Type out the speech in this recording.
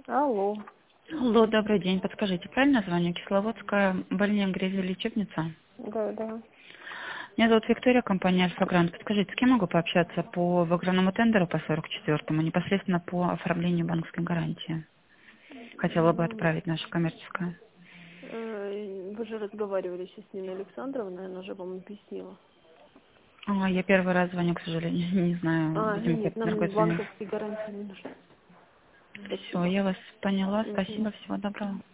Алло. Алло, добрый день. Подскажите, правильно звоню? Кисловодская больная грязелечебница? Да, да. Меня зовут Виктория, компания «Альфа-Грант». Подскажите, с кем могу пообщаться по выигранному тендеру по 44-му, непосредственно по оформлению банковской гарантии? Хотела бы отправить наша коммерческая. Вы же разговаривали сейчас с Ниной Александровной, она же вам объяснила. Я первый раз звоню, к сожалению, не знаю, видимо, Нет, какой-то нам другой звонил. банковские гарантии не нужны. Все, Спасибо. я вас поняла. Мгм. Спасибо, всего доброго.